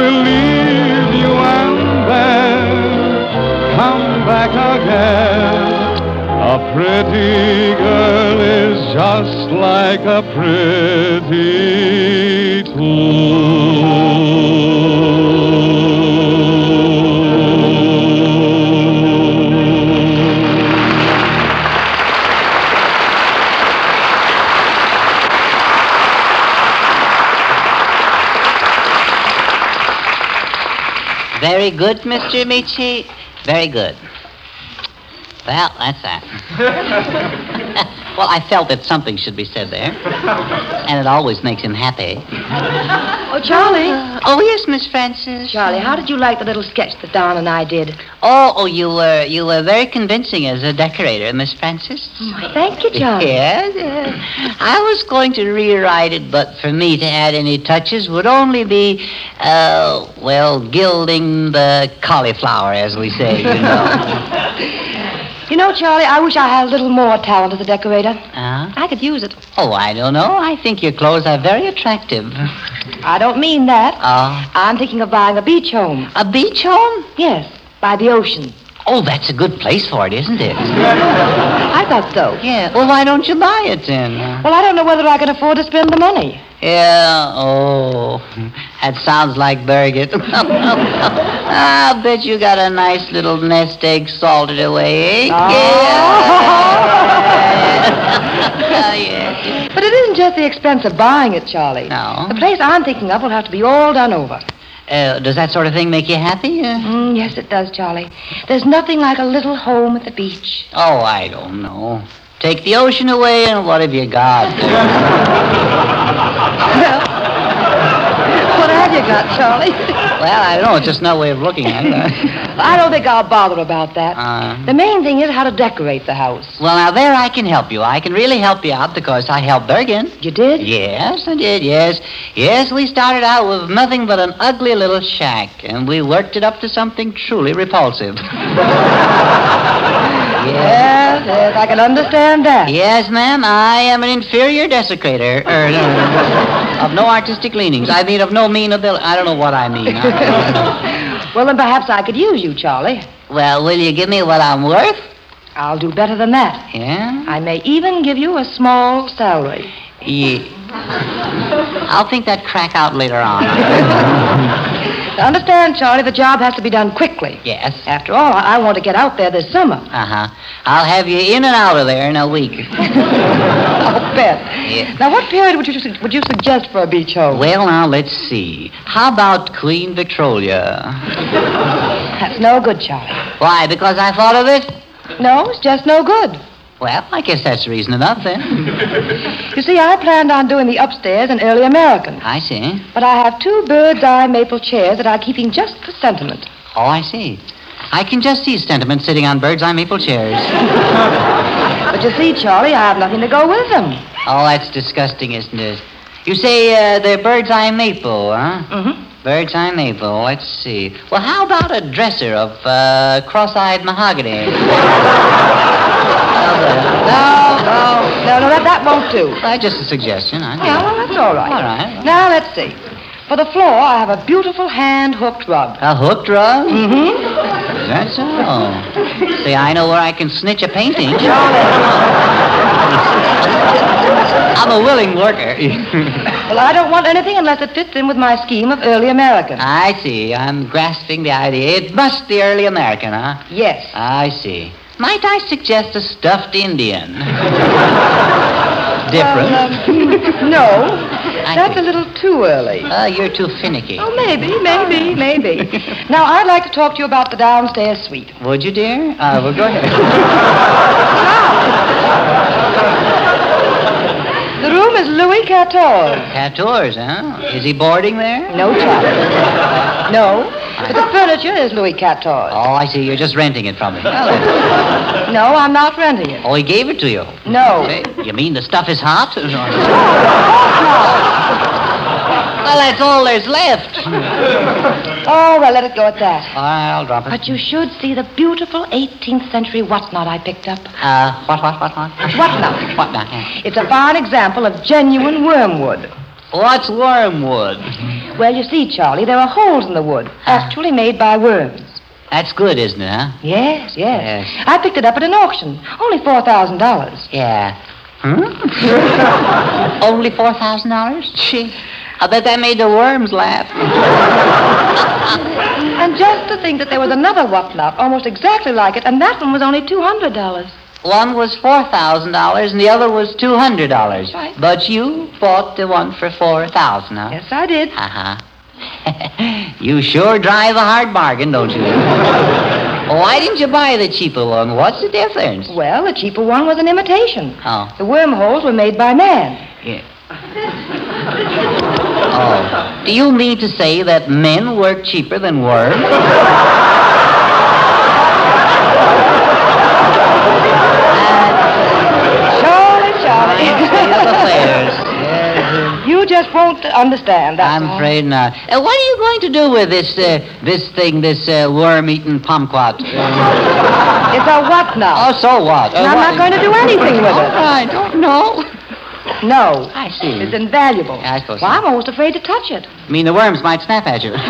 will leave you and then come back again. A pretty girl is just like a pretty Very good, Mr. Michi. Very good. Well, that's that. Well, I felt that something should be said there. And it always makes him happy. Oh, Charlie. Oh, yes, Miss Francis. Charlie, how did you like the little sketch that Don and I did? Oh, you were very convincing as a decorator, Miss Francis. Thank you, Charlie. Yes. I was going to rewrite it, but for me to add any touches would only be, gilding the cauliflower, as we say, you know. You know, Charlie, I wish I had a little more talent as a decorator. Huh? I could use it. Oh, I don't know. I think your clothes are very attractive. I don't mean that. Oh. I'm thinking of buying a beach home. A beach home? Yes, by the ocean. Oh, that's a good place for it, isn't it? I thought so. Yeah. Well, why don't you buy it then? Well, I don't know whether I can afford to spend the money. Yeah, oh, that sounds like Birgit. I'll bet you got a nice little nest egg salted away, eh? Oh. Yeah. But it isn't just the expense of buying it, Charlie. No. The place I'm thinking of will have to be all done over. Does that sort of thing make you happy? Yes, it does, Charlie. There's nothing like a little home at the beach. Oh, I don't know. Take the ocean away, and what have you got? What have you got, Charlie? Well, I don't know. It's just no way of looking at it. I don't think I'll bother about that. The main thing is how to decorate the house. Well, now, there I can help you. I can really help you out because I helped Bergen. You did? Yes, I did, yes. Yes, we started out with nothing but an ugly little shack, and we worked it up to something truly repulsive. Yes, I can understand that. Yes, ma'am, I am an inferior desecrator. Of no artistic leanings. I mean, of no mean ability. I don't know what I mean. Well, then perhaps I could use you, Charlie. Well, will you give me what I'm worth? I'll do better than that. Yeah? I may even give you a small salary. Yeah. I'll think that crack out later on. Understand, Charlie, the job has to be done quickly. Yes. After all, I want to get out there this summer. Uh-huh. I'll have you in and out of there in a week. I'll bet. Yeah. Now, what period would you suggest for a beach home? Well, now, let's see. How about Queen Victrolia? That's no good, Charlie. Why, because I thought of it? No, it's just no good. Well, I guess that's reason enough, then. You see, I planned on doing the upstairs in early American. I see. But I have 2 bird's eye maple chairs that I'm keeping just for sentiment. Oh, I see. I can just see sentiment sitting on bird's eye maple chairs. But you see, Charlie, I have nothing to go with them. Oh, that's disgusting, isn't it? You say they're bird's eye maple, huh? Mm-hmm. Bird's eye maple, let's see. Well, how about a dresser of cross-eyed mahogany? No, that won't do. Just a suggestion. Yeah, well, that's all right. All right. Now, let's see. For the floor, I have a beautiful hand-hooked rug. A hooked rug? Mm-hmm. Is that so? See, I know where I can snitch a painting. I'm a willing worker. Well, I don't want anything unless it fits in with my scheme of early American. I see. I'm grasping the idea. It must be early American, huh? Yes. I see. Might I suggest a stuffed Indian? Different. No. That's a little too early. You're too finicky. Oh, maybe. Now, I'd like to talk to you about the downstairs suite. Would you, dear? Well, go ahead. The room is Louis XIV. XIV's, huh? Is he boarding there? No, Charlie. No. But the furniture is Louis XIV. Oh, I see. You're just renting it from him. No, I'm not renting it. Oh, he gave it to you? No. Say, you mean the stuff is hot? Well, that's all there's left. Oh, well, let it go at that. All right, I'll drop it. But you should see the beautiful 18th century whatnot I picked up. What? Whatnot. Whatnot, yeah. It's a fine example of genuine wormwood. What's wormwood? Well, you see, Charlie, there are holes in the wood, actually made by worms. That's good, isn't it, huh? Yes. I picked it up at an auction. Only $4,000. Yeah. Only $4,000? Gee, I bet that made the worms laugh. And just to think that there was another whatnot almost exactly like it, and that one was only $200. One was $4,000 and the other was $200. Right. But you bought the one for $4,000, huh? Yes, I did. Uh-huh. You sure drive a hard bargain, don't you? Why didn't you buy the cheaper one? What's the difference? Well, the cheaper one was an imitation. Oh. The wormholes were made by man. Yeah. Oh. Do you mean to say that men work cheaper than worms? Charlie. You just won't understand, that's I'm all. afraid not. What are you going to do with this worm-eating kumquat? It's a what now? Oh, so what? I'm not going to do anything with it. I don't know. No. I see. It's invaluable. Yeah, I suppose so. Well, I'm almost afraid to touch it. I mean, the worms might snap at you.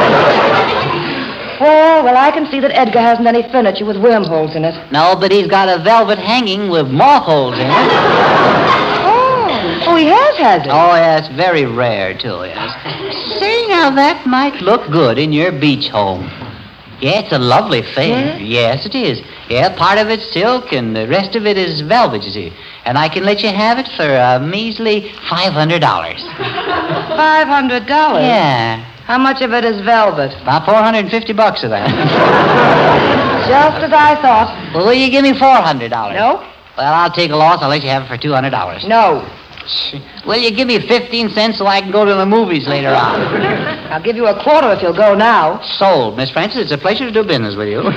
Oh, well, I can see that Edgar hasn't any furniture with wormholes in it. No, but he's got a velvet hanging with moth holes in it. Oh, he has it? Oh, yes, very rare, too, yes. Say, now, that might look good in your beach home. Yeah, it's a lovely thing. Yeah? Yes, it is. Yeah, part of it's silk and the rest of it is velvet, you see. And I can let you have it for a measly $500. $500? Yeah. How much of it is velvet? About $450 of that. Just as I thought. Well, will you give me $400? No. Well, I'll take a loss. I'll let you have it for $200. No. Will you give me 15 cents so I can go to the movies later on? I'll give you a quarter if you'll go now. Sold, Miss Francis. It's a pleasure to do business with you.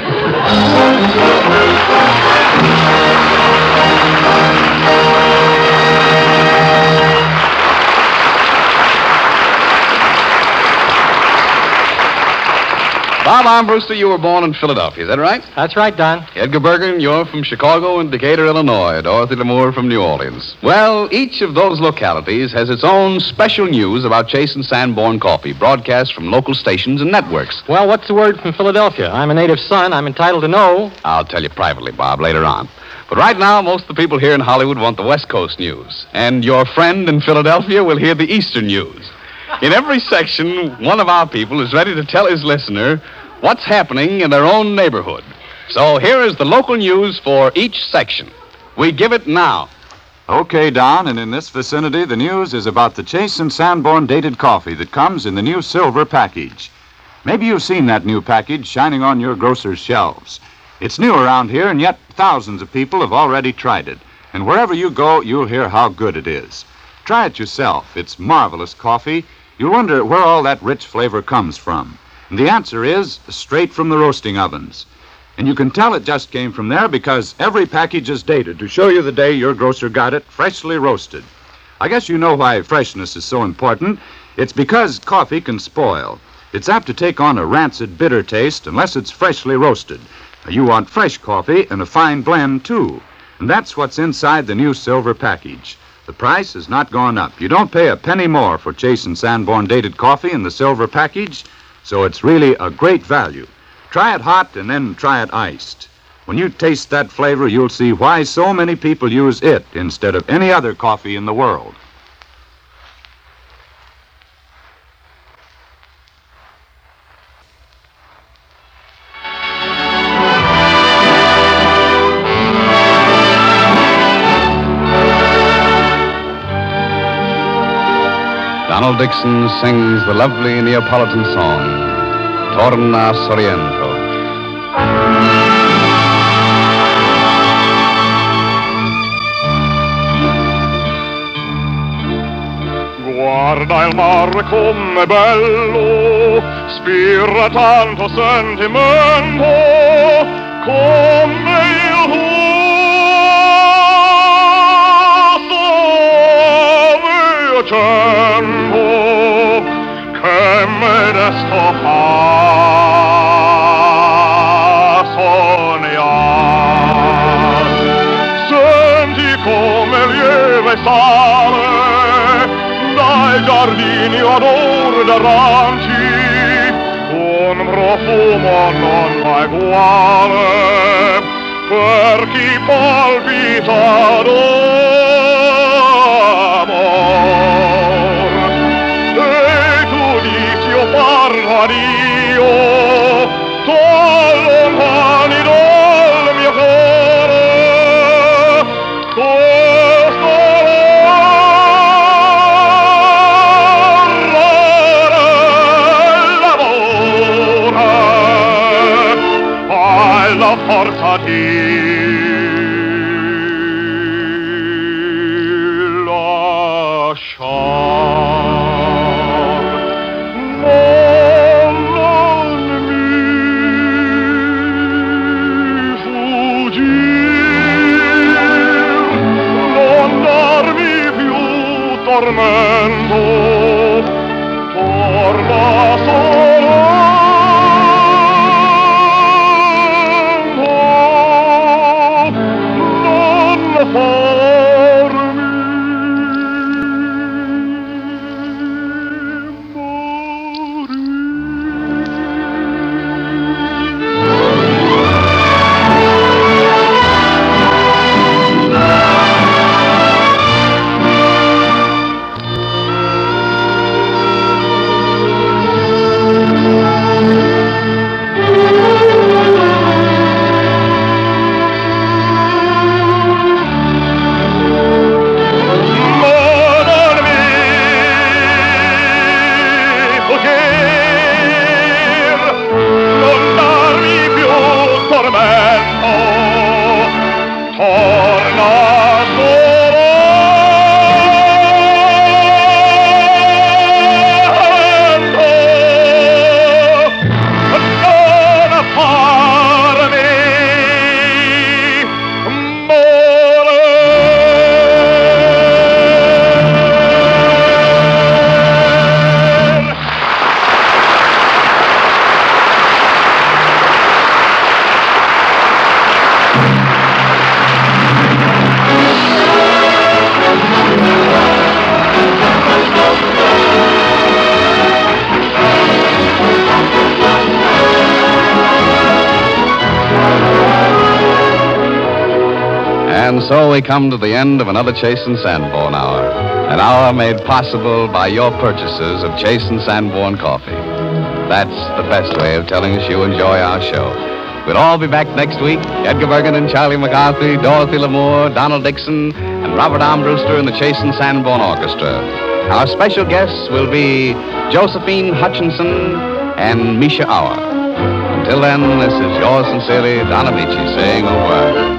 Bob Armbruster, you were born in Philadelphia, is that right? That's right, Don. Edgar Bergen, you're from Chicago and Decatur, Illinois. Dorothy Lamour from New Orleans. Well, each of those localities has its own special news about Chase and Sanborn coffee, broadcast from local stations and networks. Well, what's the word from Philadelphia? I'm a native son. I'm entitled to know. I'll tell you privately, Bob, later on. But right now, most of the people here in Hollywood want the West Coast news. And your friend in Philadelphia will hear the Eastern news. In every section, one of our people is ready to tell his listener what's happening in their own neighborhood. So here is the local news for each section. We give it now. Okay, Don, and in this vicinity, the news is about the Chase and Sanborn dated coffee that comes in the new silver package. Maybe you've seen that new package shining on your grocer's shelves. It's new around here, and yet thousands of people have already tried it. And wherever you go, you'll hear how good it is. Try it yourself. It's marvelous coffee. You'll wonder where all that rich flavor comes from. And the answer is straight from the roasting ovens. And you can tell it just came from there because every package is dated to show you the day your grocer got it freshly roasted. I guess you know why freshness is so important. It's because coffee can spoil. It's apt to take on a rancid, bitter taste unless it's freshly roasted. You want fresh coffee and a fine blend, too. And that's what's inside the new silver package. The price has not gone up. You don't pay a penny more for Chase and Sanborn dated coffee in the silver package, so it's really a great value. Try it hot and then try it iced. When you taste that flavor, you'll see why so many people use it instead of any other coffee in the world. Donald Dixon sings the lovely Neapolitan song, Torna Sorrento. Guarda il mare com'è bello, spira tanto sentimento, come il tuo tempo che me desto fa sognare. Senti come lieve sale dai giardini ad or d'aranci, un profumo non mai uguale per chi palpita d'amor. E tu dici, io parlo a Dio, tu allontani dal mio cuore questo la forza di lasciar. Non mi fuggir, non darmi più tormento, torna solo. And so we come to the end of another Chase and Sanborn hour. An hour made possible by your purchases of Chase and Sanborn coffee. That's the best way of telling us you enjoy our show. We'll all be back next week. Edgar Bergen and Charlie McCarthy, Dorothy Lamour, Donald Dixon, and Robert Armbruster and the Chase and Sanborn Orchestra. Our special guests will be Josephine Hutchinson and Misha Auer. Until then, this is yours sincerely, Don Amici, saying au revoir.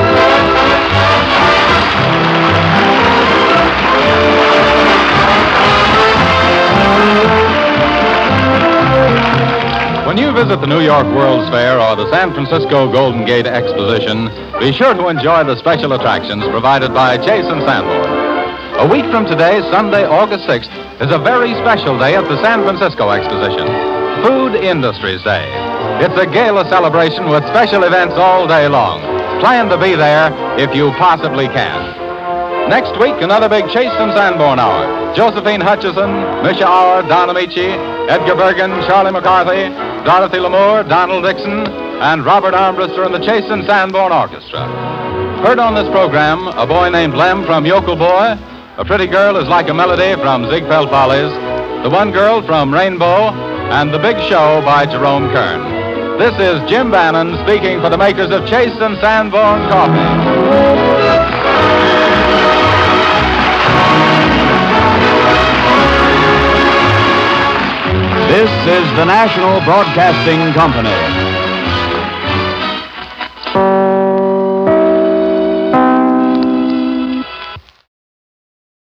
When you visit the New York World's Fair or the San Francisco Golden Gate Exposition, be sure to enjoy the special attractions provided by Chase and Sanborn. A week from today, Sunday, August 6th, is a very special day at the San Francisco Exposition, Food Industries Day. It's a gala celebration with special events all day long. Plan to be there if you possibly can. Next week, another big Chase and Sanborn hour. Josephine Hutchison, Misha Auer, Don Amici, Edgar Bergen, Charlie McCarthy, Dorothy Lamour, Donald Dixon, and Robert Armbruster and the Chase and Sanborn Orchestra. Heard on this program, A Boy Named Lem from Yokel Boy, A Pretty Girl Is Like a Melody from Ziegfeld Follies, The One Girl from Rainbow, and The Big Show by Jerome Kern. This is Jim Bannon speaking for the makers of Chase and Sanborn Coffee. This is the National Broadcasting Company.